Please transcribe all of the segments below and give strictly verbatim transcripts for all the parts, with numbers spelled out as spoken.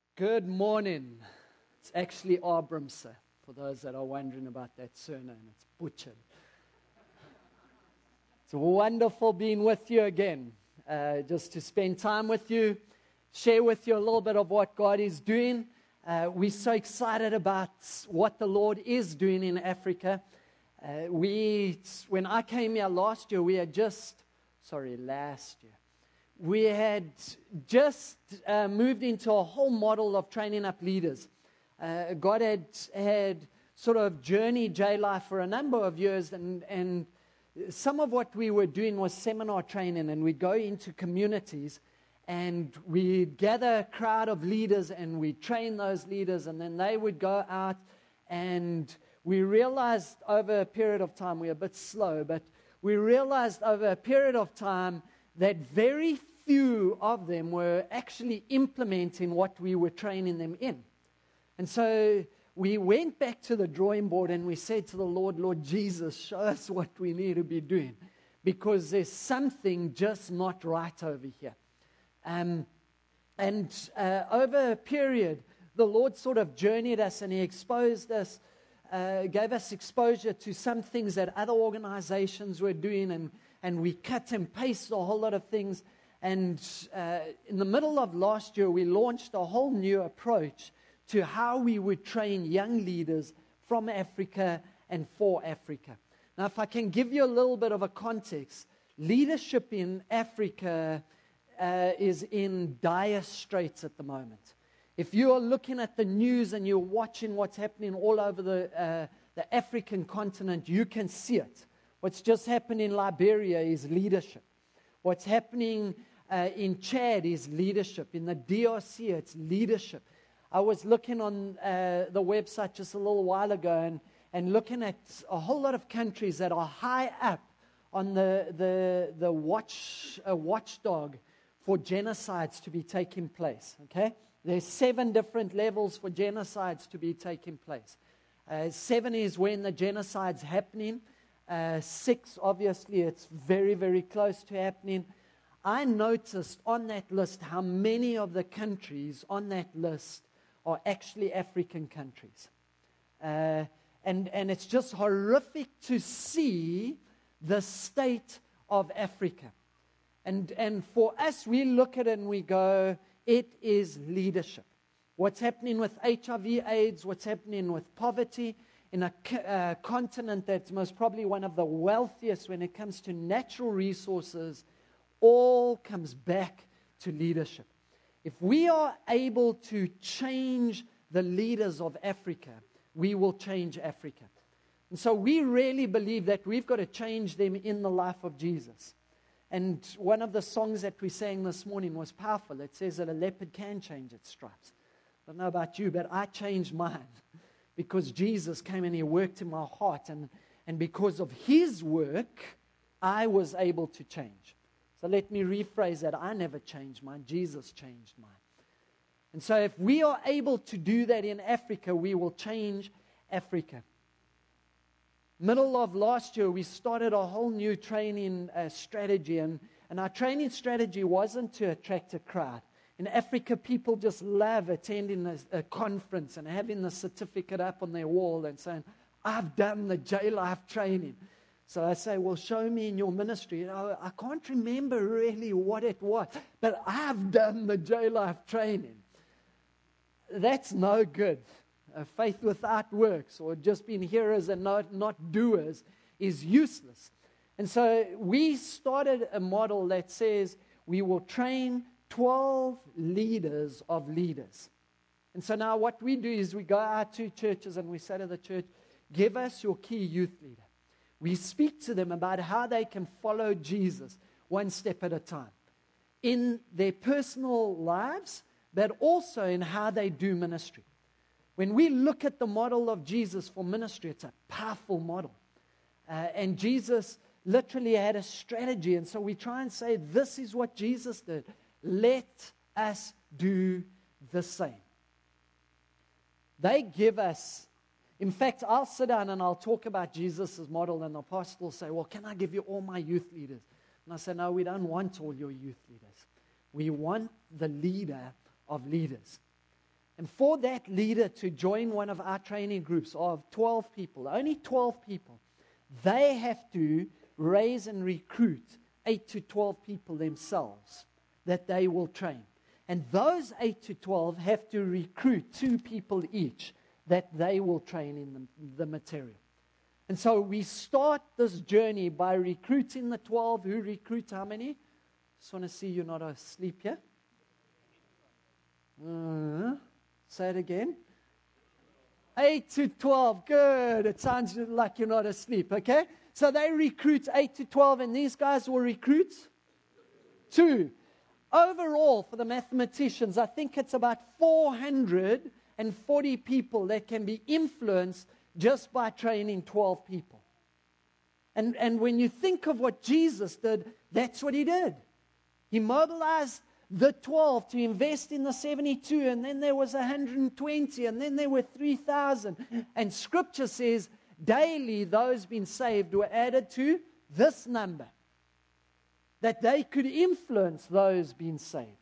Good morning. It's actually Abramse, for those that are wondering about that surname. It's butchered. It's wonderful being with you again, uh, just to spend time with you, share with you a little bit of what God is doing. Uh, we're so excited about what the Lord is doing in Africa. Uh, we, when I came here last year, we had just, sorry, last year, we had just uh, moved into a whole model of training up leaders. Uh, God had had sort of journeyed J Life for a number of years, and, and some of what we were doing was seminar training, and we'd go into communities, and we'd gather a crowd of leaders, and we'd train those leaders, and then they would go out, and we realized over a period of time, we're a bit slow, but we realized over a period of time that very few of them were actually implementing what we were training them in. And so we went back to the drawing board and we said to the Lord, Lord Jesus, show us what we need to be doing, because there's something just not right over here. Um, and uh, over a period, the Lord sort of journeyed us and He exposed us, uh, gave us exposure to some things that other organizations were doing, and, and we cut and pasted a whole lot of things. And uh, in the middle of last year, we launched a whole new approach to how we would train young leaders from Africa and for Africa. Now, if I can give you a little bit of a context, leadership in Africa uh, is in dire straits at the moment. If you are looking at the news and you're watching what's happening all over the, uh, the African continent, you can see it. What's just happened in Liberia is leadership. What's happening uh, in Chad is leadership. In the D R C, it's leadership. I was looking on uh, the website just a little while ago and, and looking at a whole lot of countries that are high up on the, the, the watch, uh, watchdog for genocides to be taking place. Okay? There's seven different levels for genocides to be taking place. Uh, seven is when the genocide's happening. Uh, six, obviously, it's very, very close to happening. I noticed on that list how many of the countries on that list are actually African countries. Uh, and, and it's just horrific to see the state of Africa. And, and for us, we look at it and we go, it is leadership. What's happening with H I V AIDS, what's happening with poverty, in a uh, continent that's most probably one of the wealthiest when it comes to natural resources, all comes back to leadership. If we are able to change the leaders of Africa, we will change Africa. And so we really believe that we've got to change them in the life of Jesus. And one of the songs that we sang this morning was powerful. It says that a leopard can change its stripes. I don't know about you, but I changed mine. Because Jesus came and He worked in my heart. And, and because of His work, I was able to change. So let me rephrase that. I never changed mine. Jesus changed mine. And so if we are able to do that in Africa, we will change Africa. Middle of last year, we started a whole new training uh, strategy. And, and our training strategy wasn't to attract a crowd. In Africa, people just love attending a, a conference and having the certificate up on their wall and saying, I've done the J Life training. So I say, well, show me in your ministry. You know, I can't remember really what it was, but I've done the J Life training. That's no good. Uh, faith without works, or just being hearers and not, not doers, is useless. And so we started a model that says we will train twelve leaders of leaders. And so now what we do is we go out to churches and we say to the church, give us your key youth leader. We speak to them about how they can follow Jesus one step at a time in their personal lives, but also in how they do ministry. When we look at the model of Jesus for ministry, it's a powerful model. Uh, and Jesus literally had a strategy. And so we try and say, this is what Jesus did. Let us do the same. They give us, in fact, I'll sit down and I'll talk about Jesus' model, and the apostles say, well, can I give you all my youth leaders? And I say, no, we don't want all your youth leaders. We want the leader of leaders. And for that leader to join one of our training groups of twelve people, only twelve people, they have to raise and recruit eight to twelve people themselves that they will train. And those eight to twelve have to recruit two people each that they will train in the, the material. And so we start this journey by recruiting the twelve. Who recruit how many? Just want to see you're not asleep here. Uh, say it again. eight to twelve. Good. It sounds like you're not asleep, okay? So they recruit eight to twelve, and these guys will recruit two. Overall, for the mathematicians, I think it's about four hundred forty people that can be influenced just by training twelve people. And, and when you think of what Jesus did, that's what he did. He mobilized the twelve to invest in the seventy-two, and then there was one hundred twenty, and then there were three thousand. And Scripture says daily those being saved were added to this number, that they could influence those being saved.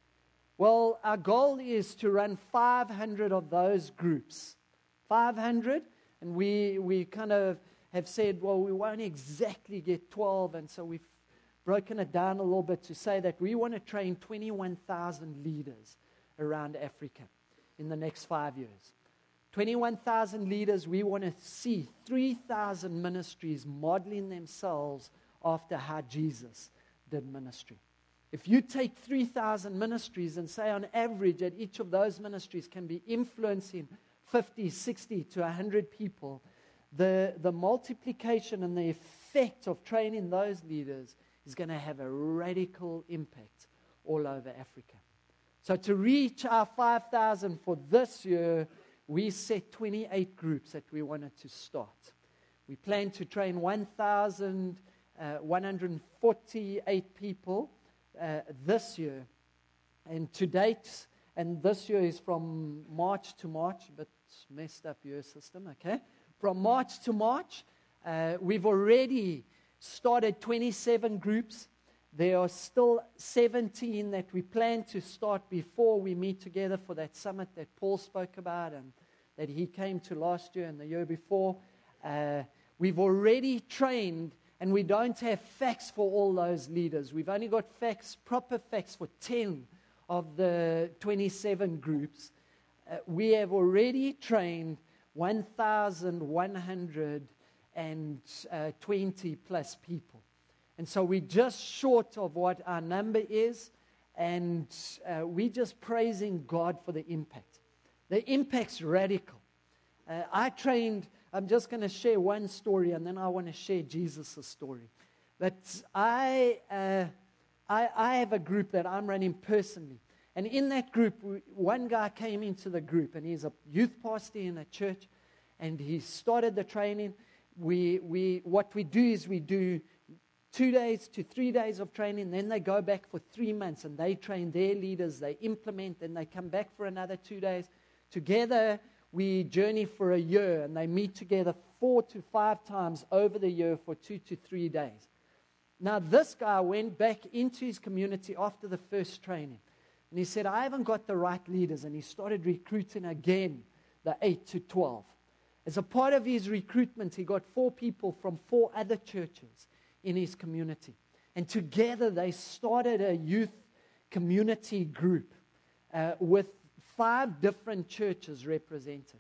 Well, our goal is to run five hundred of those groups. five hundred, and we, we kind of have said, well, we won't exactly get twelve, and so we've broken it down a little bit to say that we want to train twenty-one thousand leaders around Africa in the next five years. twenty-one thousand leaders, we want to see three thousand ministries modeling themselves after how Jesus did ministry. If you take three thousand ministries and say on average that each of those ministries can be influencing fifty, sixty to one hundred people, the, the multiplication and the effect of training those leaders is going to have a radical impact all over Africa. So to reach our five thousand for this year, we set twenty-eight groups that we wanted to start. We plan to train one thousand one hundred forty-eight people uh, this year. And to date, and this year is from March to March, but messed up your system, okay? From March to March, uh, we've already started twenty-seven groups. There are still seventeen that we plan to start before we meet together for that summit that Paul spoke about and that he came to last year and the year before. Uh, we've already trained, and we don't have facts for all those leaders. We've only got facts, proper facts for ten of the twenty-seven groups. Uh, we have already trained one thousand one hundred twenty plus people. And so we're just short of what our number is, and uh, we're just praising God for the impact. The impact's radical. Uh, I trained, I'm just going to share one story, and then I want to share Jesus' story. But I, uh, I, I have a group that I'm running personally. And in that group, one guy came into the group, and he's a youth pastor in a church, and he started the training. We, we, what we do is we do two days to three days of training, then they go back for three months, and they train their leaders, they implement, then they come back for another two days. Together, we journey for a year, and they meet together four to five times over the year for two to three days. Now, this guy went back into his community after the first training, and he said, I haven't got the right leaders, and he started recruiting again the eight to twelve. As a part of his recruitment, he got four people from four other churches in his community. And together they started a youth community group uh, with five different churches represented.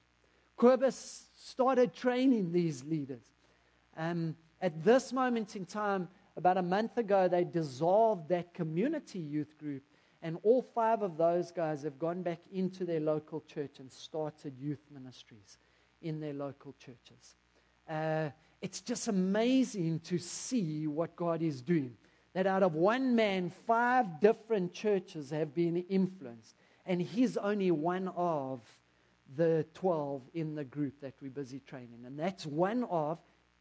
Kobus started training these leaders. Um, at this moment in time, about a month ago, they dissolved that community youth group, and all five of those guys have gone back into their local church and started youth ministries in their local churches. Uh, it's just amazing to see what God is doing. That out of one man, five different churches have been influenced. And he's only one of the twelve in the group that we're busy training. And that's one of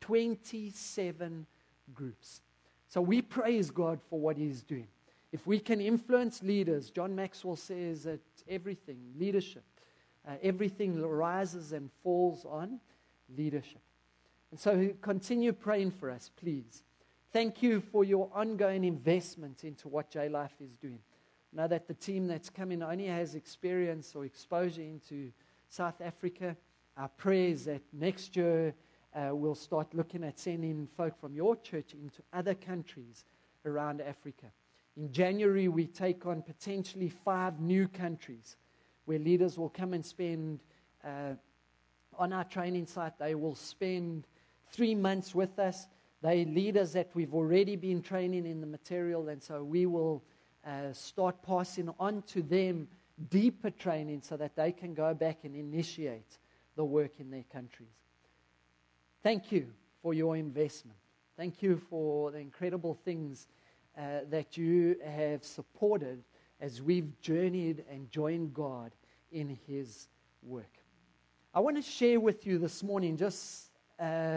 twenty-seven groups. So we praise God for what he's doing. If we can influence leaders, John Maxwell says that everything, leadership, uh, everything rises and falls on leadership. And so continue praying for us, please. Thank you for your ongoing investment into what J-Life is doing. I know that the team that's coming only has experience or exposure into South Africa. Our prayer is that next year uh, we'll start looking at sending folk from your church into other countries around Africa. In January, we take on potentially five new countries where leaders will come and spend, uh, on our training site, they will spend three months with us. They leaders that we've already been training in the material, and so we will uh, start passing on to them deeper training so that they can go back and initiate the work in their countries. Thank you for your investment. Thank you for the incredible things uh, that you have supported as we've journeyed and joined God in His work. I want to share with you this morning just uh,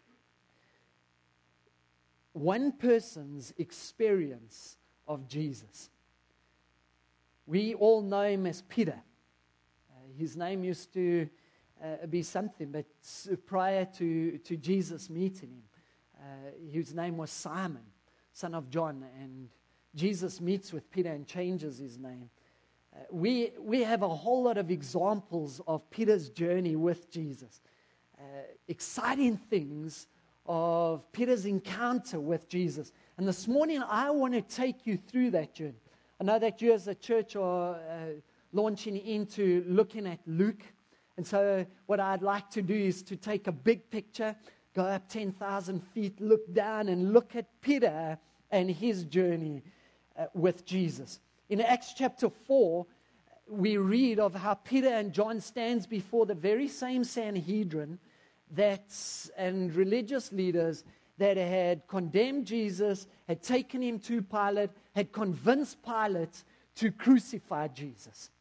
one person's experience of Jesus. We all know him as Peter. Uh, his name used to uh, be something, but prior to, to Jesus meeting him, uh, his name was Simon, son of John, and Jesus meets with Peter and changes his name. Uh, we, we have a whole lot of examples of Peter's journey with Jesus. Uh, exciting things of Peter's encounter with Jesus. And this morning, I want to take you through that journey. I know that you as a church are uh, launching into looking at Luke. And so what I'd like to do is to take a big picture, go up ten thousand feet, look down and look at Peter and his journey uh, with Jesus. In Acts chapter four, we read of how Peter and John stands before the very same Sanhedrin that's, and religious leaders that had condemned Jesus, had taken him to Pilate, had convinced Pilate to crucify Jesus.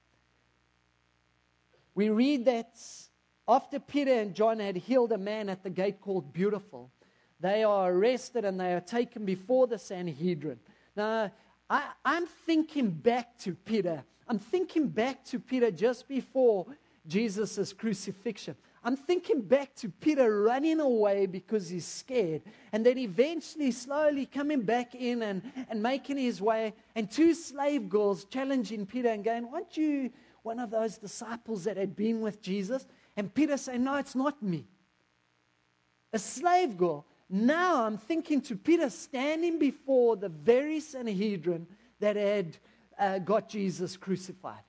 We read that after Peter and John had healed a man at the gate called Beautiful, they are arrested and they are taken before the Sanhedrin. Now, I, I'm thinking back to Peter. I'm thinking back to Peter just before Jesus' crucifixion. I'm thinking back to Peter running away because he's scared, and then eventually slowly coming back in and, and making his way, and two slave girls challenging Peter and going, aren't you one of those disciples that had been with Jesus? And Peter saying, no, it's not me. A slave girl. Now I'm thinking to Peter standing before the very Sanhedrin that had uh, got Jesus crucified.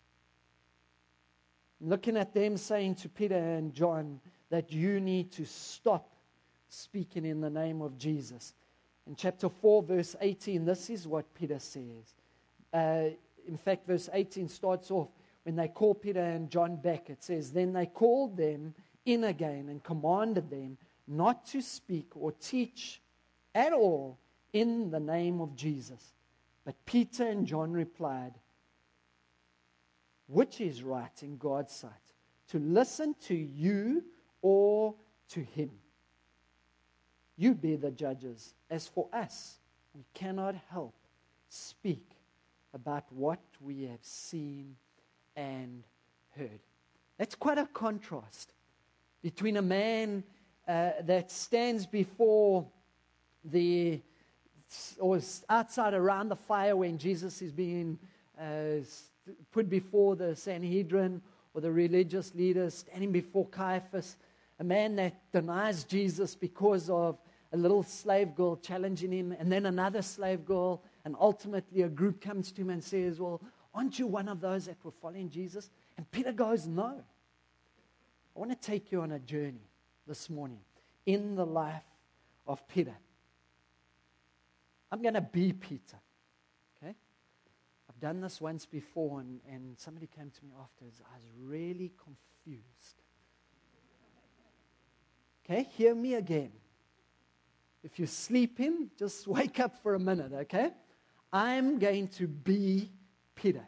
Looking at them saying to Peter and John that you need to stop speaking in the name of Jesus. In chapter four, verse eighteen, this is what Peter says. Uh, in fact, verse eighteen starts off, when they call Peter and John back, it says, then they called them in again and commanded them not to speak or teach at all in the name of Jesus. But Peter and John replied, which is right in God's sight, to listen to you or to him? You be the judges. As for us, we cannot help speak about what we have seen and heard. That's quite a contrast between a man uh, that stands before the, or outside around the fire when Jesus is being uh, put before the Sanhedrin or the religious leaders, standing before Caiaphas, a man that denies Jesus because of a little slave girl challenging him, and then another slave girl, and ultimately a group comes to him and says, well, aren't you one of those that were following Jesus? And Peter goes, no. I want to take you on a journey this morning in the life of Peter. I'm going to be Peter. Okay? I've done this once before, and, and somebody came to me afterwards. I was really confused. Okay? Hear me again. If you're sleeping, just wake up for a minute, okay? I'm going to be Peter.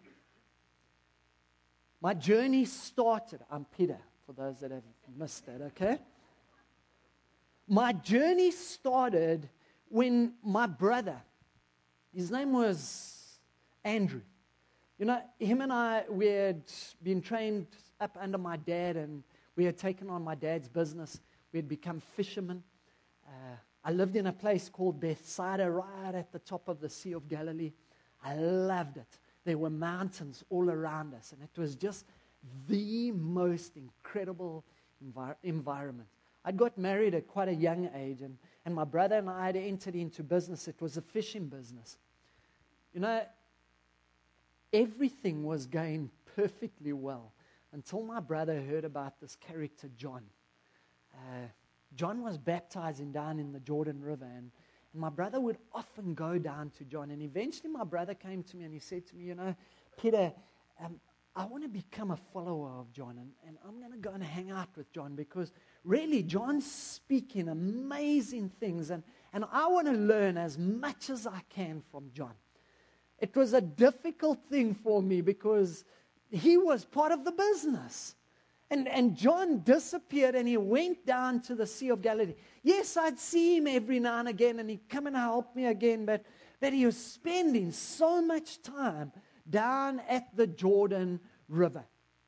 My journey started, I'm Peter, for those that have missed that, okay? My journey started when my brother, his name was Andrew. You know, him and I, we had been trained up under my dad, and we had taken on my dad's business. We had become fishermen. Uh, I lived in a place called Bethsaida, right at the top of the Sea of Galilee. I loved it. There were mountains all around us, and it was just the most incredible envir- environment. I got married at quite a young age, and, and my brother and I had entered into business. It was a fishing business. You know, everything was going perfectly well until my brother heard about this character, John. Uh, John was baptizing down in the Jordan River, and, and my brother would often go down to John. And eventually my brother came to me and he said to me, you know, Peter, um, I want to become a follower of John, and, and I'm going to go and hang out with John, because really John's speaking amazing things, and, and I want to learn as much as I can from John. It was a difficult thing for me because he was part of the business. And, and John disappeared and he went down to the Sea of Galilee. Yes, I'd see him every now and again and he'd come and help me again, but, but he was spending so much time down at the Jordan River.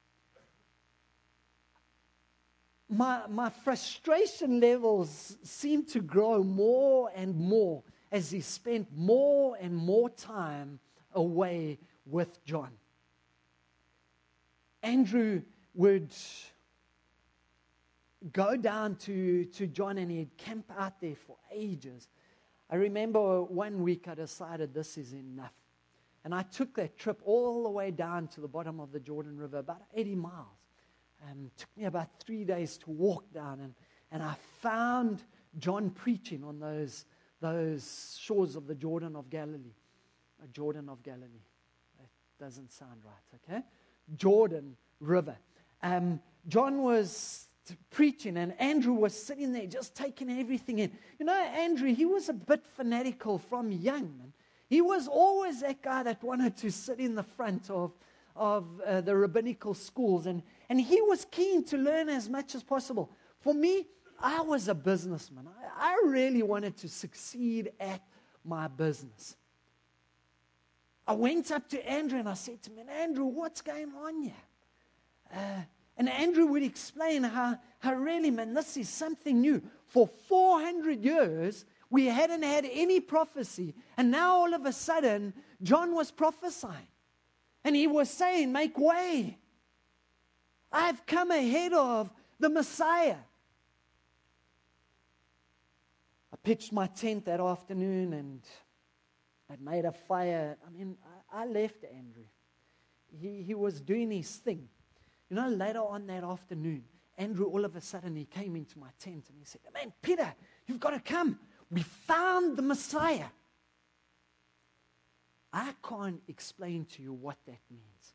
My, my frustration levels seemed to grow more and more as he spent more and more time away with John. Andrew would go down to, to John and he'd camp out there for ages. I remember one week I decided this is enough. And I took that trip all the way down to the bottom of the Jordan River, about eighty miles. Um, it took me about three days to walk down, and, and I found John preaching on those, those shores of the Jordan of Galilee. Uh, Jordan of Galilee. That doesn't sound right, okay? Jordan River. Um, John was t- preaching, and Andrew was sitting there just taking everything in. You know, Andrew, he was a bit fanatical from young, man. He was always that guy that wanted to sit in the front of, of uh, the rabbinical schools, and, and he was keen to learn as much as possible. For me, I was a businessman. I, I really wanted to succeed at my business. I went up to Andrew and I said to him, Andrew, what's going on here? Uh, and Andrew would explain how, how really, man, this is something new. For four hundred years, we hadn't had any prophecy. And now all of a sudden, John was prophesying. And he was saying, make way. I've come ahead of the Messiah. I pitched my tent that afternoon and I'd made a fire. I mean, I, I left Andrew. He, he was doing his thing. You know, later on that afternoon, Andrew, all of a sudden, he came into my tent and he said, man, Peter, you've got to come. We found the Messiah. I can't explain to you what that means.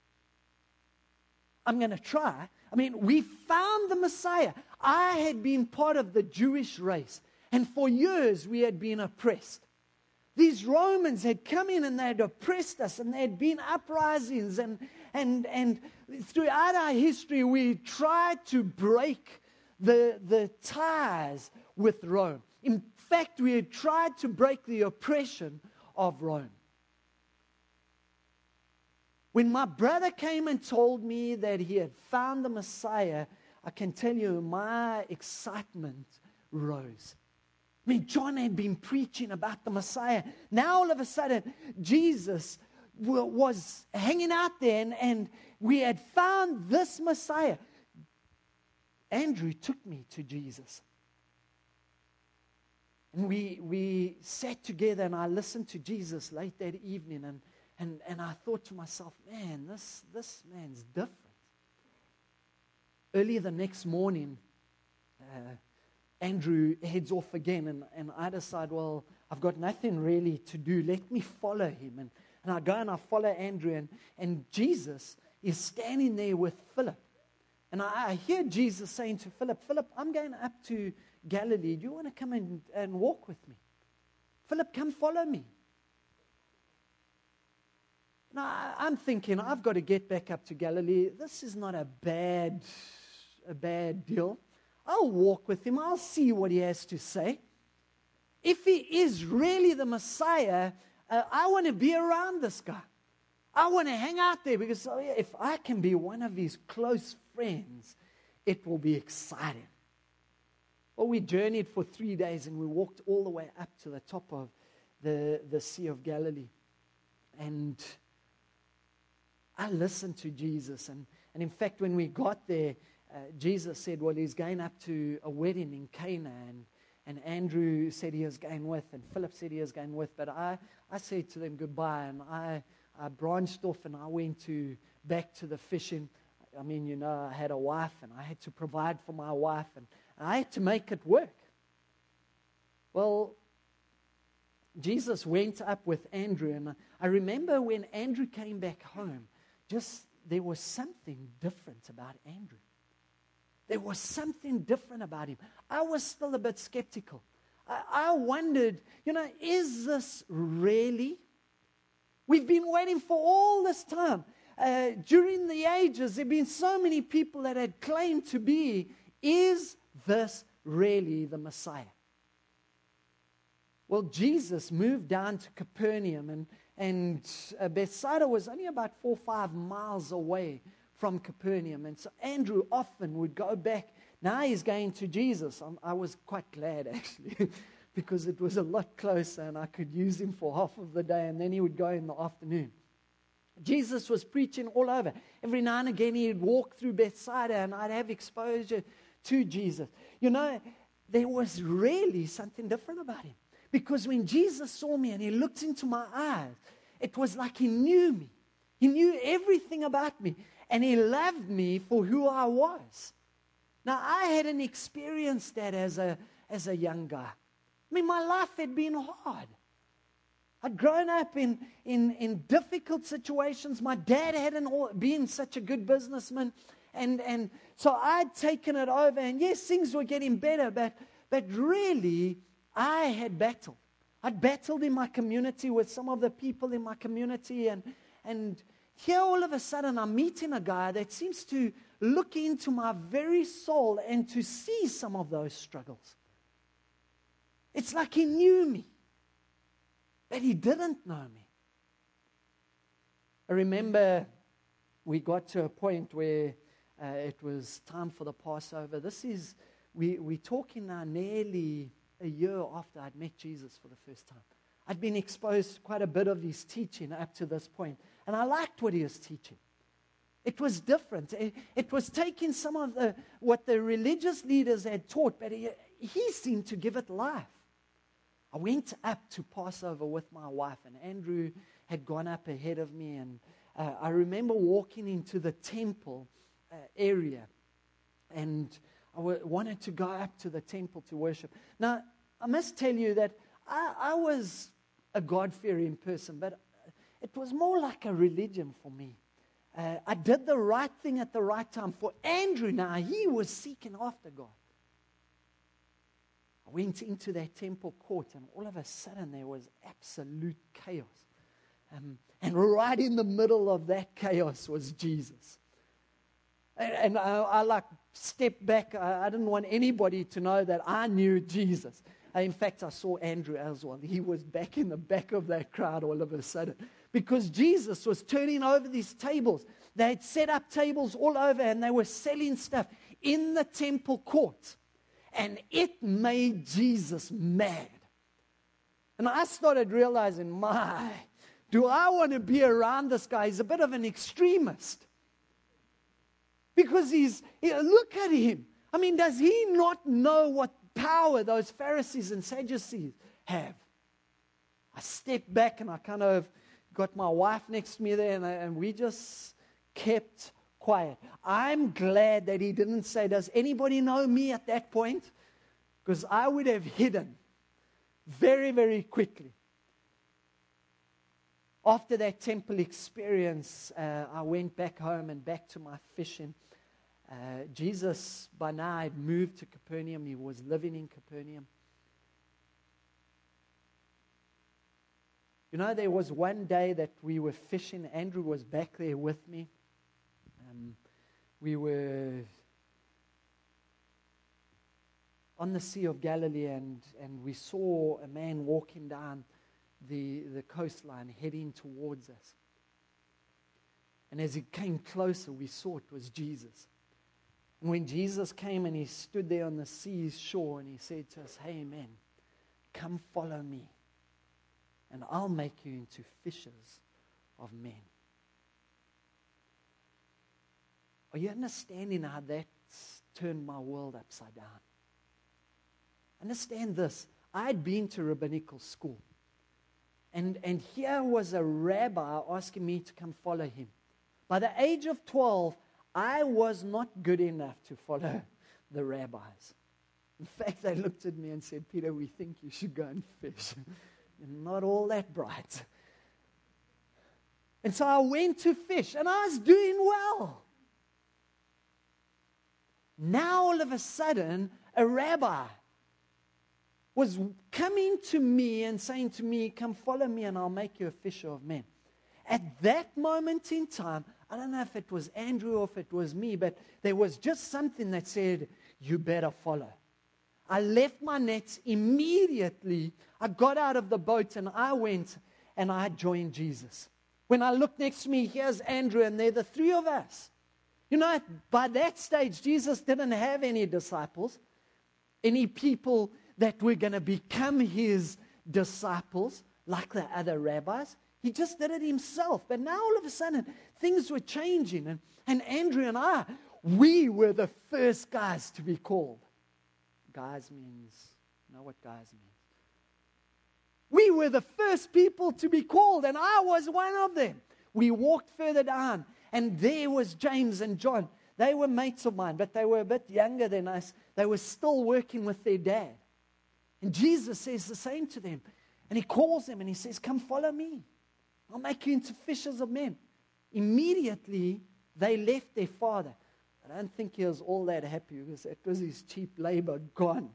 I'm going to try. I mean, we found the Messiah. I had been part of the Jewish race, and for years we had been oppressed. These Romans had come in and they had oppressed us, and there had been uprisings, and, and, and throughout our history we tried to break the, the ties with Rome. In fact, we had tried to break the oppression of Rome. When my brother came and told me that he had found the Messiah, I can tell you my excitement rose. I mean, John had been preaching about the Messiah. Now all of a sudden, Jesus w- was hanging out there, and, and we had found this Messiah. Andrew took me to Jesus. And we we sat together and I listened to Jesus late that evening, and, and, and I thought to myself, man, this, this man's different. Early the next morning, uh, Andrew heads off again, and, and I decide, well, I've got nothing really to do. Let me follow him. And, and I go and I follow Andrew, and, and Jesus is standing there with Philip. And I, I hear Jesus saying to Philip, Philip, I'm going up to Galilee. Do you want to come and, and walk with me? Philip, come follow me. Now, I, I'm thinking, I've got to get back up to Galilee. This is not a bad, a bad deal. I'll walk with him. I'll see what he has to say. If he is really the Messiah, uh, I want to be around this guy. I want to hang out there, because oh yeah, if I can be one of his close friends, it will be exciting. Well, we journeyed for three days and we walked all the way up to the top of the, the Sea of Galilee. And I listened to Jesus. And, and in fact, when we got there, uh, Jesus said, well, he's going up to a wedding in Cana. And, and Andrew said he was going with, and Philip said he was going with. But I, I said to them goodbye, and I, I branched off and I went to back to the fishing. I mean, you know, I had a wife, and I had to provide for my wife, and I had to make it work. Well, Jesus went up with Andrew, and I remember when Andrew came back home, just there was something different about Andrew. There was something different about him. I was still a bit skeptical. I, I wondered, you know, is this really? We've been waiting for all this time. Uh, during the ages, there have been so many people that had claimed to be, is this really the Messiah? Well, Jesus moved down to Capernaum, and, and uh, Bethsaida was only about four or five miles away from Capernaum. And so Andrew often would go back. Now he's going to Jesus. I'm, I was quite glad, actually, because it was a lot closer, and I could use him for half of the day, and then he would go in the afternoon. Jesus was preaching all over. Every now and again, he'd walk through Bethsaida, and I'd have exposure to Jesus. You know, there was really something different about him. Because when Jesus saw me and he looked into my eyes, it was like he knew me. He knew everything about me. And he loved me for who I was. Now, I hadn't experienced that as a, as a young guy. I mean, my life had been hard. I'd grown up in, in, in difficult situations. My dad hadn't been such a good businessman. And, and so I'd taken it over. And yes, things were getting better. But, but really, I had battled. I'd battled in my community with some of the people in my community. And, and here all of a sudden I'm meeting a guy that seems to look into my very soul and to see some of those struggles. It's like he knew me, but he didn't know me. I remember we got to a point where uh, it was time for the Passover. This is, we, we're talking now nearly a year after I'd met Jesus for the first time. I'd been exposed to quite a bit of his teaching up to this point, and I liked what he was teaching. It was different. It, it was taking some of the what the religious leaders had taught, but he, he seemed to give it life. I went up to Passover with my wife, and Andrew had gone up ahead of me, and uh, I remember walking into the temple uh, area, and I w- wanted to go up to the temple to worship. Now, I must tell you that I, I was a God-fearing person, but it was more like a religion for me. Uh, I did the right thing at the right time. For Andrew now, he was seeking after God. I went into that temple court, and all of a sudden there was absolute chaos. Um, and right in the middle of that chaos was Jesus. And, and I, I like stepped back. I, I didn't want anybody to know that I knew Jesus. Uh, in fact, I saw Andrew as well. He was back in the back of that crowd all of a sudden. Because Jesus was turning over these tables. They had set up tables all over, and they were selling stuff in the temple court. And it made Jesus mad. And I started realizing, my, do I want to be around this guy? He's a bit of an extremist. Because he's, look at him. I mean, does he not know what power those Pharisees and Sadducees have? I stepped back and I kind of got my wife next to me there, and, I, and we just kept quiet. I'm glad that he didn't say, does anybody know me at that point? Because I would have hidden very, very quickly. After that temple experience, uh, I went back home and back to my fishing. Uh, Jesus, by now, had moved to Capernaum. He was living in Capernaum. You know, there was one day that we were fishing. Andrew was back there with me. Um, we were on the Sea of Galilee, and, and we saw a man walking down the, the coastline heading towards us. And as he came closer, we saw it was Jesus. And when Jesus came and he stood there on the sea's shore, and he said to us, hey man, come follow me, and I'll make you into fishers of men. Are you understanding how that's turned my world upside down? Understand this. I had been to rabbinical school. And, and here was a rabbi asking me to come follow him. By the age of twelve, I was not good enough to follow the rabbis. In fact, they looked at me and said, Peter, we think you should go and fish. You're not all that bright. And so I went to fish, and I was doing well. Now, all of a sudden, a rabbi was coming to me and saying to me, come follow me and I'll make you a fisher of men. At that moment in time, I don't know if it was Andrew or if it was me, but there was just something that said, you better follow. I left my nets immediately. I got out of the boat and I went and I joined Jesus. When I look next to me, here's Andrew, and they're the three of us. You know, by that stage, Jesus didn't have any disciples, any people that were going to become his disciples like the other rabbis. He just did it himself. But now all of a sudden, things were changing. And, and Andrew and I, we were the first guys to be called. Guys means, you know what guys means? We were the first people to be called, and I was one of them. We walked further down, and there was James and John. They were mates of mine, but they were a bit younger than us. They were still working with their dad. And Jesus says the same to them. And he calls them and he says, come follow me. I'll make you into fishers of men. Immediately, they left their father. I don't think he was all that happy because it was his cheap labor gone.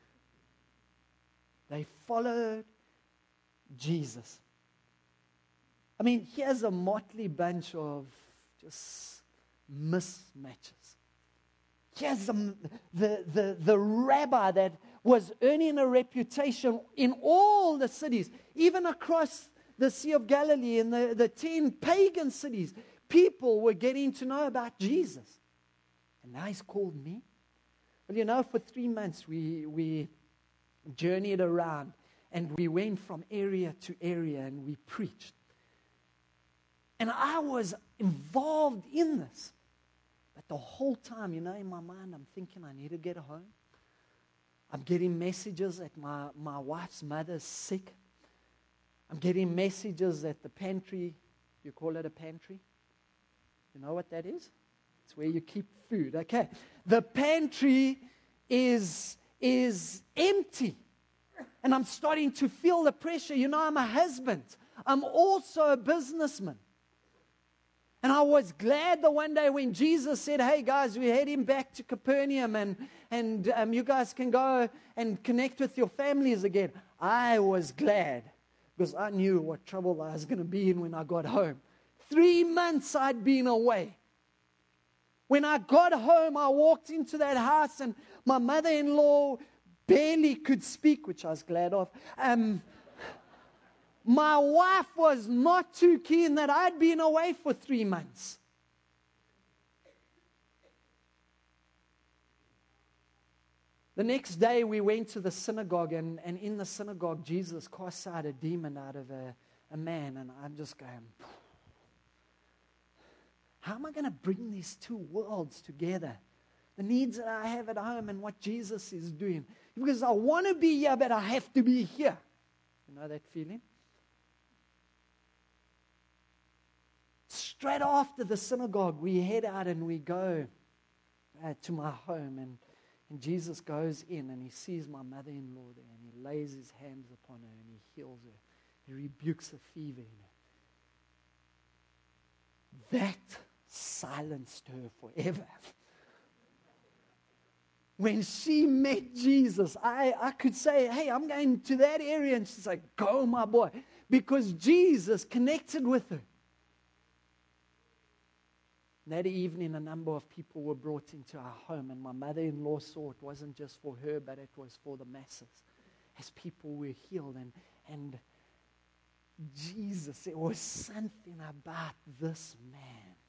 They followed Jesus. I mean, here's a motley bunch of just mismatches. Here's the, the, the, the rabbi that was earning a reputation in all the cities, even across the Sea of Galilee and the, the ten pagan cities. People were getting to know about Jesus. And now he's called me. Well, you know, for three months we, we journeyed around and we went from area to area and we preached. And I was involved in this. But the whole time, you know, in my mind, I'm thinking I need to get home. I'm getting messages that my, my wife's mother's sick. I'm getting messages that the pantry, you call it a pantry? You know what that is? It's where you keep food. Okay. The pantry is, is empty. And I'm starting to feel the pressure. You know, I'm a husband. I'm also a businessman. And I was glad the one day when Jesus said, hey guys, we're heading back to Capernaum and, and um, you guys can go and connect with your families again. I was glad because I knew what trouble I was going to be in when I got home. Three months I'd been away. When I got home, I walked into that house and my mother-in-law barely could speak, which I was glad of. Um, my wife was not too keen that I'd been away for three months. The next day we went to the synagogue, and, and in the synagogue Jesus casts out a demon out of a, a man, and I'm just going, how am I going to bring these two worlds together? The needs that I have at home and what Jesus is doing. Because I want to be here, but I have to be here. You know that feeling? Straight after the synagogue, we head out and we go uh, to my home. And, and Jesus goes in and he sees my mother-in-law there. And he lays his hands upon her and he heals her. He rebukes a fever in her. That silenced her forever. When she met Jesus, I, I could say, hey, I'm going to that area. And she's like, go, my boy. Because Jesus connected with her. That evening, a number of people were brought into our home. And my mother-in-law saw it wasn't just for her, but it was for the masses. As people were healed. And, and Jesus, there was something about this man.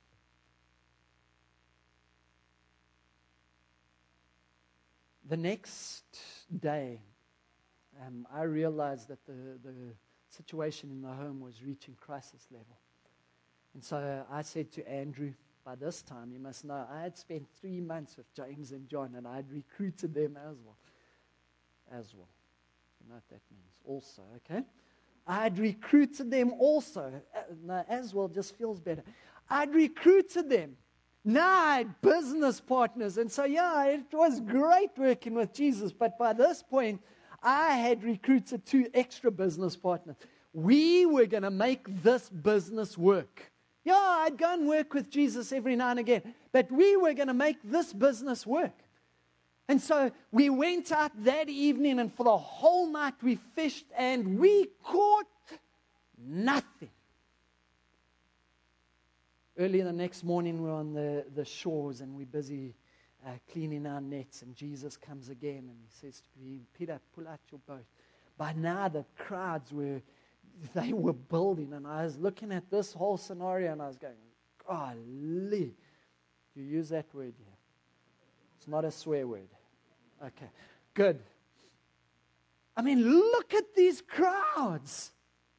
The next day, um, I realized that the, the situation in the home was reaching crisis level. And so I said to Andrew, by this time, you must know, I had spent three months with James and John, and I had recruited them as well. As well. You know what that means. Also, okay? I had recruited them also. Uh, no, as well just feels better. I'd recruited them. Now I had business partners. And so, yeah, it was great working with Jesus. But by this point, I had recruited two extra business partners. We were going to make this business work. Yeah, I'd go and work with Jesus every now and again. But we were going to make this business work. And so we went out that evening, and for the whole night we fished, and we caught nothing. Early the next morning, we're on the, the shores, and we're busy uh, cleaning our nets, and Jesus comes again, and he says to me, Peter, pull out your boat. By now, the crowds were, they were building, and I was looking at this whole scenario, and I was going, golly, you use that word here. It's not a swear word. Okay, good. I mean, look at these crowds.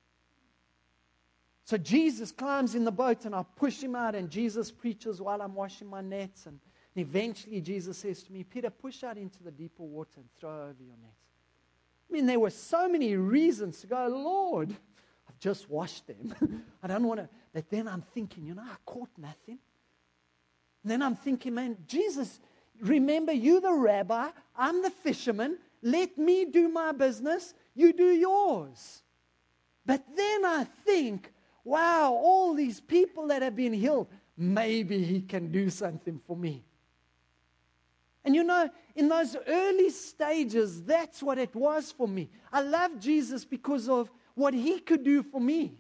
So Jesus climbs in the boat, and I push him out, and Jesus preaches while I'm washing my nets. And eventually Jesus says to me, Peter, push out into the deeper water and throw over your nets. I mean, there were so many reasons to go, Lord, I've just washed them. I don't want to. But then I'm thinking, you know, I caught nothing. And then I'm thinking, man, Jesus, remember, you the rabbi, I'm the fisherman. Let me do my business, you do yours. But then I think, wow, all these people that have been healed, maybe he can do something for me. And you know, in those early stages, that's what it was for me. I love Jesus because of what he could do for me.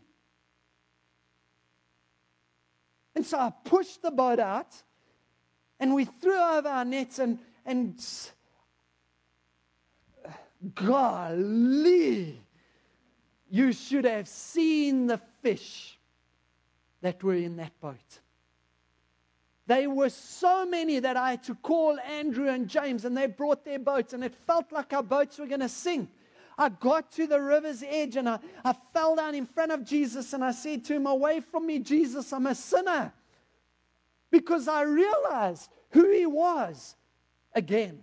And so I pushed the boat out, and we threw over our nets, and, and golly, you should have seen the fish that were in that boat. There were so many that I had to call Andrew and James, and they brought their boats, and it felt like our boats were going to sink. I got to the river's edge, and I, I fell down in front of Jesus, and I said to him, away from me, Jesus, I'm a sinner. Because I realized who he was again.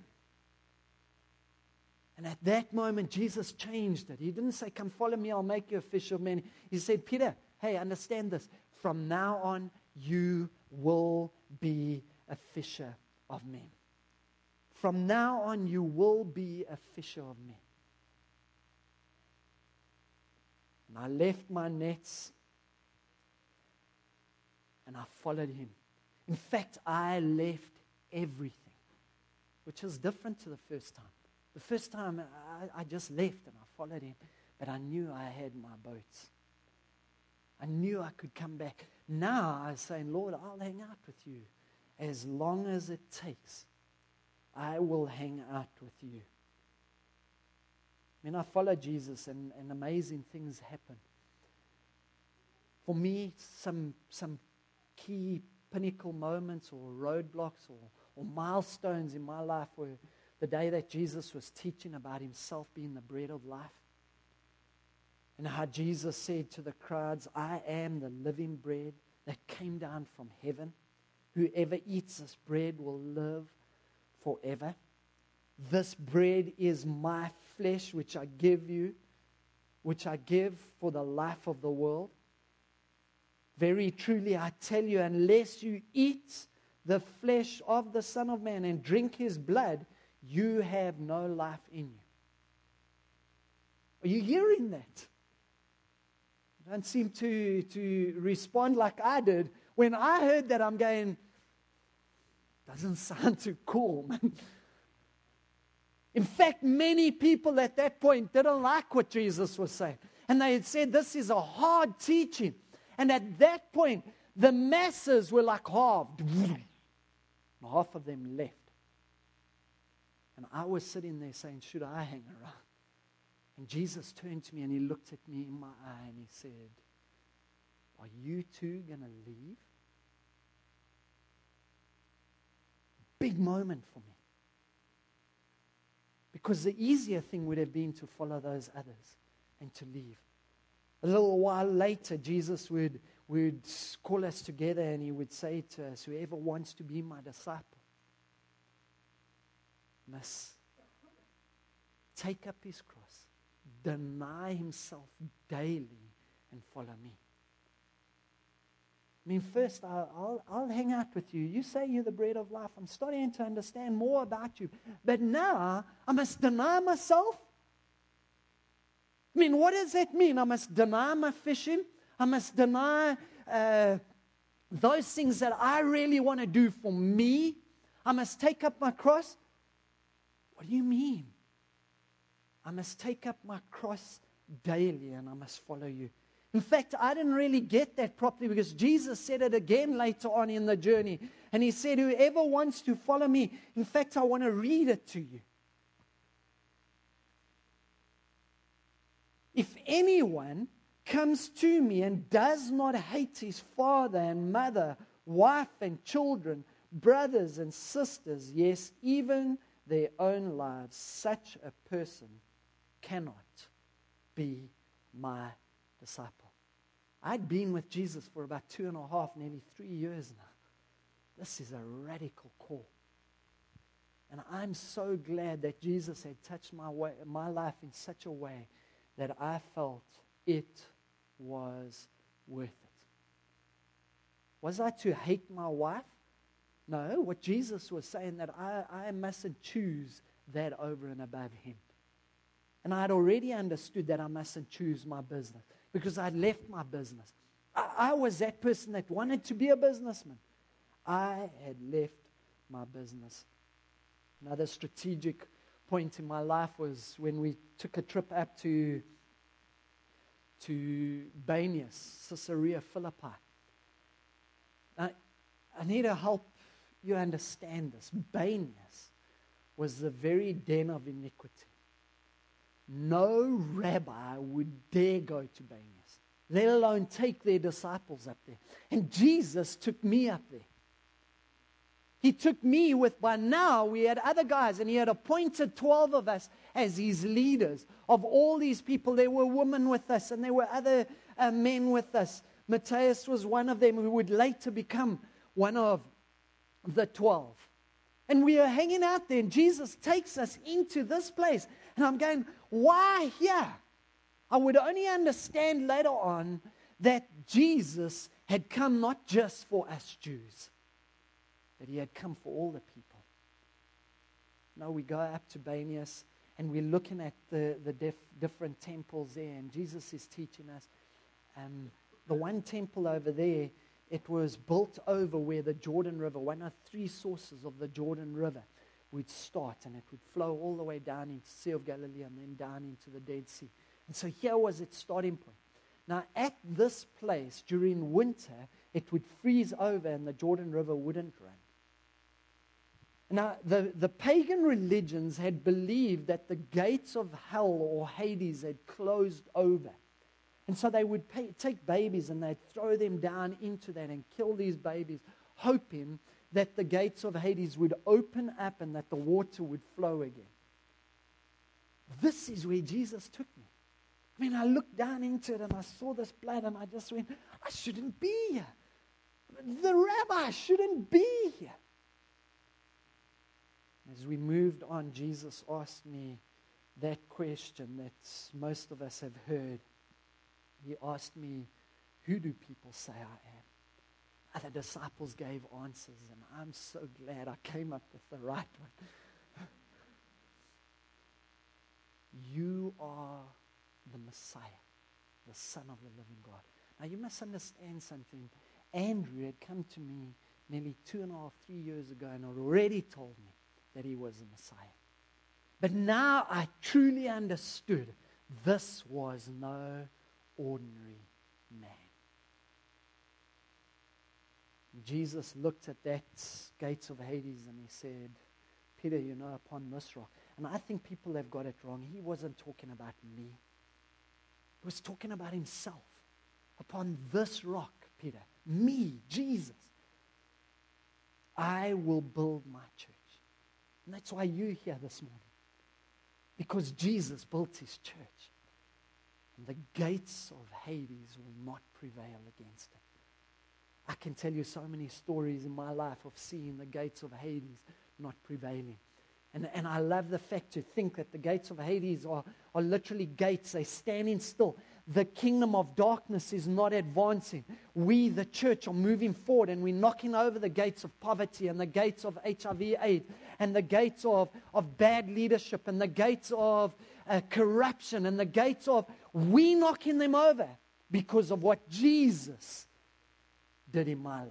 And at that moment, Jesus changed it. He didn't say, come follow me, I'll make you a fisher of men. He said, Peter, hey, understand this. From now on, you will be a fisher of men. From now on, you will be a fisher of men. And I left my nets, and I followed him. In fact, I left everything, which is different to the first time. The first time, I, I just left and I followed him, but I knew I had my boats. I knew I could come back. Now I was saying, Lord, I'll hang out with you as long as it takes. I will hang out with you. I mean, I followed Jesus, and, and amazing things happen. For me, some some key pinnacle moments or roadblocks or, or milestones in my life were the day that Jesus was teaching about himself being the bread of life. And how Jesus said to the crowds, I am the living bread that came down from heaven. Whoever eats this bread will live forever. This bread is my flesh, which I give you, which I give for the life of the world. Very truly, I tell you, unless you eat the flesh of the Son of Man and drink his blood, you have no life in you. Are you hearing that? You don't seem to, to respond like I did. When I heard that, I'm going, doesn't sound too cool, man. In fact, many people at that point didn't like what Jesus was saying. And they had said, this is a hard teaching. And at that point, the masses were like halved. And half of them left. And I was sitting there saying, should I hang around? And Jesus turned to me and he looked at me in my eye and he said, are you two going to leave? Big moment for me. Because the easier thing would have been to follow those others and to leave. A little while later, Jesus would, would call us together and he would say to us, whoever wants to be my disciple must take up his cross, deny himself daily, and follow me. I mean, first, I'll, I'll, I'll hang out with you. You say you're the bread of life. I'm starting to understand more about you. But now, I must deny myself. I mean, what does that mean? I must deny my fishing. I must deny uh, those things that I really want to do for me. I must take up my cross. What do you mean? I must take up my cross daily and I must follow you. In fact, I didn't really get that properly because Jesus said it again later on in the journey. And he said, whoever wants to follow me, in fact, I want to read it to you. If anyone comes to me and does not hate his father and mother, wife and children, brothers and sisters, yes, even their own lives, such a person cannot be my disciple. I'd been with Jesus for about two and a half, nearly three years now. This is a radical call. And I'm so glad that Jesus had touched my way, my life in such a way that I felt it was worth it. Was I to hate my wife? No, what Jesus was saying that I, I mustn't choose that over and above him. And I had already understood that I mustn't choose my business because I'd left my business. I, I was that person that wanted to be a businessman. I had left my business. Another strategic point in my life was when we took a trip up to, to Banias, Caesarea Philippi. Now, I need to help you understand this. Banias was the very den of iniquity. No rabbi would dare go to Banias, let alone take their disciples up there. And Jesus took me up there. He took me with, by now, we had other guys, and he had appointed twelve of us as his leaders of all these people. There were women with us, and there were other uh, men with us. Matthias was one of them who would later become one of the twelve. And we are hanging out there, and Jesus takes us into this place. And I'm going, why here? I would only understand later on that Jesus had come not just for us Jews, that he had come for all the people. Now we go up to Banias, and we're looking at the, the diff, different temples there, and Jesus is teaching us. Um, the one temple over there, it was built over where the Jordan River, one of three sources of the Jordan River, would start, and it would flow all the way down into the Sea of Galilee and then down into the Dead Sea. And so here was its starting point. Now at this place, during winter, it would freeze over and the Jordan River wouldn't run. Now, the, the pagan religions had believed that the gates of hell or Hades had closed over. And so they would pay, take babies and they'd throw them down into that and kill these babies, hoping that the gates of Hades would open up and that the water would flow again. This is where Jesus took me. I mean, I looked down into it and I saw this blood and I just went, I shouldn't be here. The rabbi shouldn't be here. As we moved on, Jesus asked me that question that most of us have heard. He asked me, who do people say I am? Other disciples gave answers, and I'm so glad I came up with the right one. You are the Messiah, the Son of the living God. Now you must understand something. Andrew had come to me nearly two and a half, three years ago and had already told me that he was the Messiah. But now I truly understood this was no ordinary man. Jesus looked at that gates of Hades and he said, Peter, you know, upon this rock. And I think people have got it wrong. He wasn't talking about me. He was talking about himself. Upon this rock, Peter, me, Jesus, I will build my church. And that's why you're here this morning. Because Jesus built his church. And the gates of Hades will not prevail against it. I can tell you so many stories in my life of seeing the gates of Hades not prevailing. And, and I love the fact to think that the gates of Hades are, are literally gates. They're standing still. The kingdom of darkness is not advancing. We, the church, are moving forward, and we're knocking over the gates of poverty and the gates of H I V AIDS and the gates of, of bad leadership and the gates of uh, corruption and the gates of, we knocking them over because of what Jesus did in my life.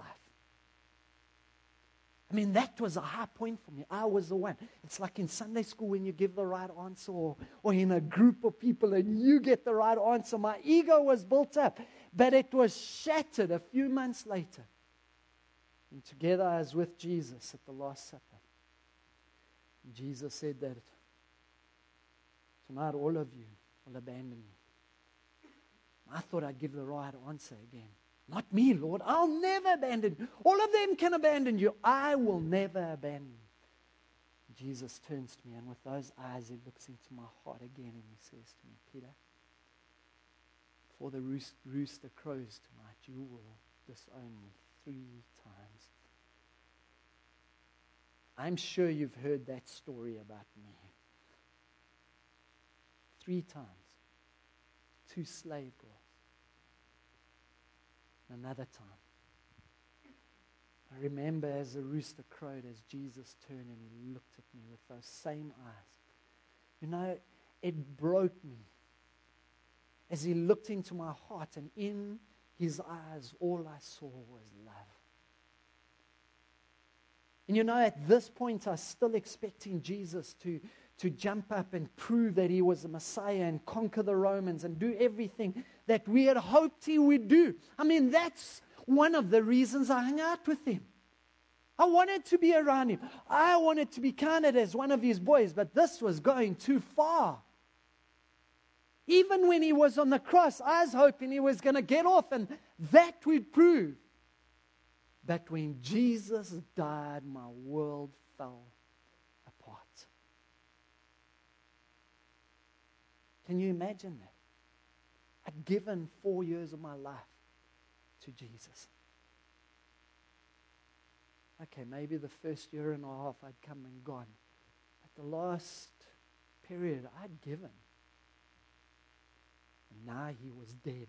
I mean, that was a high point for me. I was the one. It's like in Sunday school when you give the right answer, or, or in a group of people and you get the right answer. My ego was built up, but it was shattered a few months later. And together I was with Jesus at the Last Supper. And Jesus said that tonight all of you will abandon me. I thought I'd give the right answer again. Not me, Lord. I'll never abandon you. All of them can abandon you. I will never abandon you. Jesus turns to me, and with those eyes, he looks into my heart again, and he says to me, Peter, before the roost, rooster crows tonight, you will disown me three times. I'm sure you've heard that story about me. Three times. Two slave girls. Another time. I remember as the rooster crowed, as Jesus turned and he looked at me with those same eyes. You know, it broke me. As he looked into my heart, and in his eyes, all I saw was love. And you know, at this point, I was still expecting Jesus to, to jump up and prove that he was the Messiah and conquer the Romans and do everything that we had hoped he would do. I mean, that's one of the reasons I hung out with him. I wanted to be around him. I wanted to be counted as one of his boys, but this was going too far. Even when he was on the cross, I was hoping he was going to get off and that would prove. But when Jesus died, my world fell apart. Can you imagine that? I'd given four years of my life to Jesus. Okay, maybe the first year and a half I'd come and gone. But the last period I'd given. And now he was dead.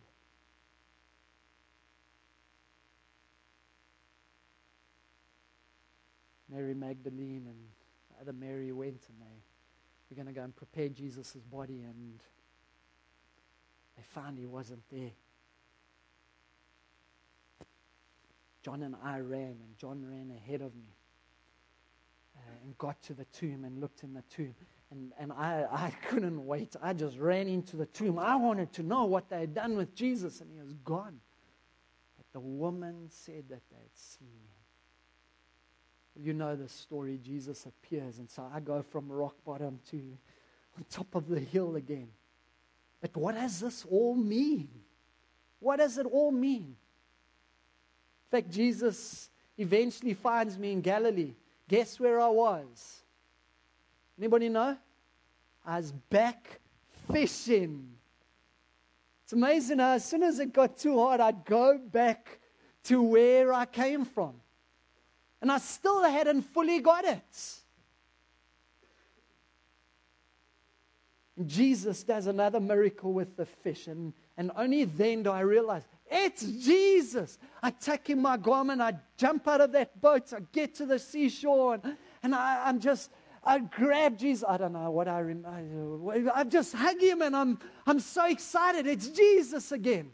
Mary Magdalene and the other Mary went, and they were going to go and prepare Jesus' body, and they found he wasn't there. John and I ran, and John ran ahead of me uh, and got to the tomb and looked in the tomb. And, and I, I couldn't wait. I just ran into the tomb. I wanted to know what they had done with Jesus, and he was gone. But the woman said that they had seen him. You know the story. Jesus appears, and so I go from rock bottom to on top of the hill again. But what does this all mean? What does it all mean? In fact, Jesus eventually finds me in Galilee. Guess where I was? Anybody know? I was back fishing. It's amazing how as soon as it got too hard, I'd go back to where I came from. And I still hadn't fully got it. And Jesus does another miracle with the fish. And, and only then do I realize, it's Jesus. I tuck in my garment, I jump out of that boat, I get to the seashore, and, and I, I'm just, I grab Jesus. I don't know what I remember. I just hug him, and I'm, I'm so excited. It's Jesus again.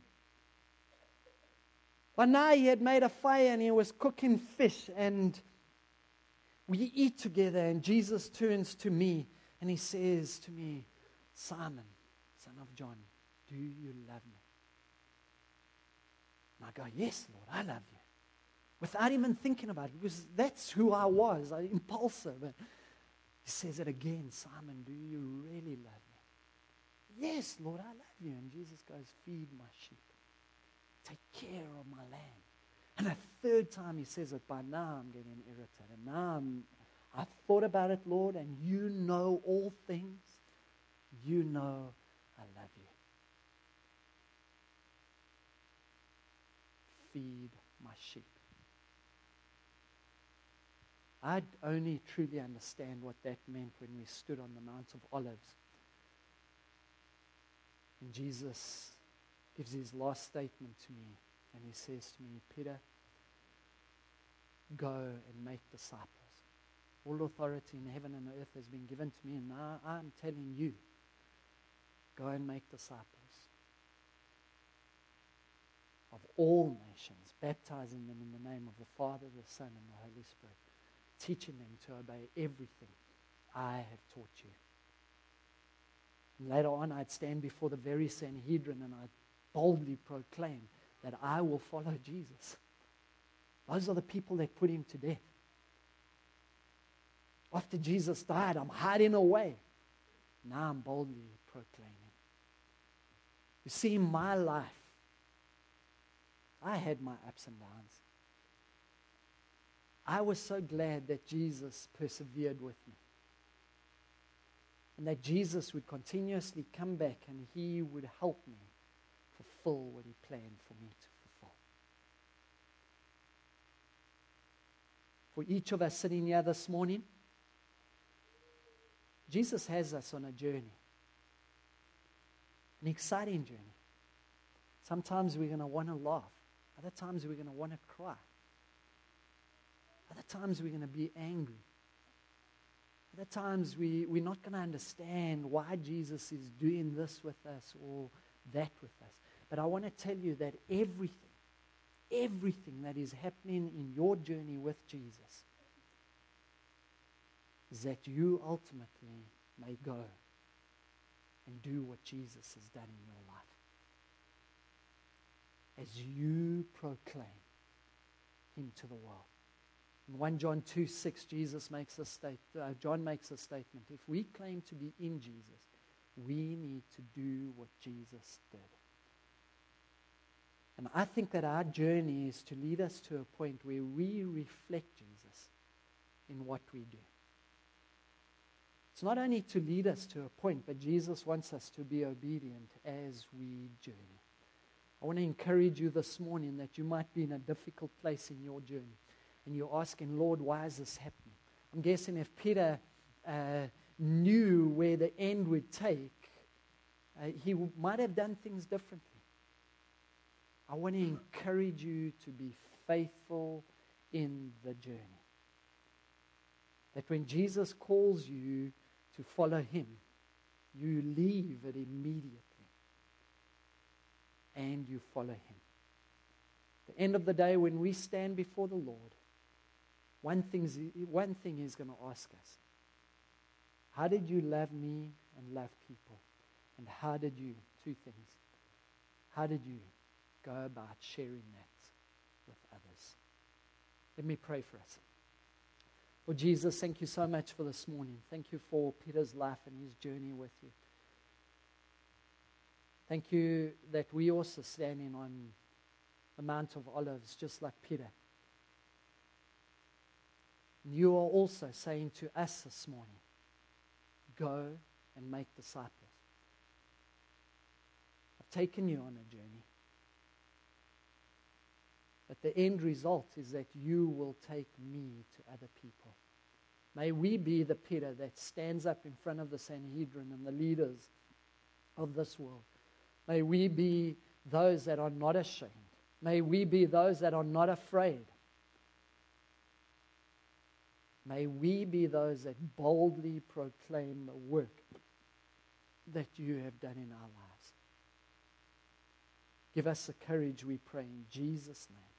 But now he had made a fire and he was cooking fish, and we eat together, and Jesus turns to me and he says to me, Simon, son of John, do you love me? And I go, yes, Lord, I love you. Without even thinking about it, because that's who I was, I impulsive. And he says it again, Simon, do you really love me? Yes, Lord, I love you. And Jesus goes, feed my sheep. Take care of my lamb. And a third time he says it, by now I'm getting irritated. Now I'm, I've thought about it, Lord, and you know all things. You know I love you. Feed my sheep. I'd only truly understand what that meant when we stood on the Mount of Olives. And Jesus gives his last statement to me, and he says to me, Peter, go and make disciples. All authority in heaven and earth has been given to me, and now I'm telling you, go and make disciples of all nations, baptizing them in the name of the Father, the Son, and the Holy Spirit, teaching them to obey everything I have taught you. And later on, I'd stand before the very Sanhedrin and I'd boldly proclaim that I will follow Jesus. Those are the people that put him to death. After Jesus died, I'm hiding away. Now I'm boldly proclaiming. You see, in my life, I had my ups and downs. I was so glad that Jesus persevered with me. And that Jesus would continuously come back and he would help me fulfill what he planned for me to fulfill. For each of us sitting here this morning, Jesus has us on a journey. An exciting journey. Sometimes we're going to want to laugh. Other times we're going to want to cry. Other times we're going to be angry. Other times we, we're not going to understand why Jesus is doing this with us or that with us. But I want to tell you that everything, everything that is happening in your journey with Jesus is that you ultimately may go and do what Jesus has done in your life. As you proclaim him to the world. In First John two six, Jesus makes a state, uh, John makes a statement. If we claim to be in Jesus, we need to do what Jesus did. And I think that our journey is to lead us to a point where we reflect Jesus in what we do. It's not only to lead us to a point, but Jesus wants us to be obedient as we journey. I want to encourage you this morning that you might be in a difficult place in your journey. And you're asking, Lord, why is this happening? I'm guessing if Peter uh, knew where the end would take, uh, he w- might have done things differently. I want to encourage you to be faithful in the journey. That when Jesus calls you to follow him, you leave it immediately and you follow him. At the end of the day, when we stand before the Lord, One, thing's, one thing he's going to ask us. How did you love me and love people? And how did you, two things, how did you go about sharing that with others? Let me pray for us. Lord Jesus, thank you so much for this morning. Thank you for Peter's life and his journey with you. Thank you that we also standing on the Mount of Olives just like Peter. You are also saying to us this morning, go and make disciples. I've taken you on a journey. But the end result is that you will take me to other people. May we be the Peter that stands up in front of the Sanhedrin and the leaders of this world. May we be those that are not ashamed. May we be those that are not afraid. May we be those that boldly proclaim the work that you have done in our lives. Give us the courage, we pray, in Jesus' name.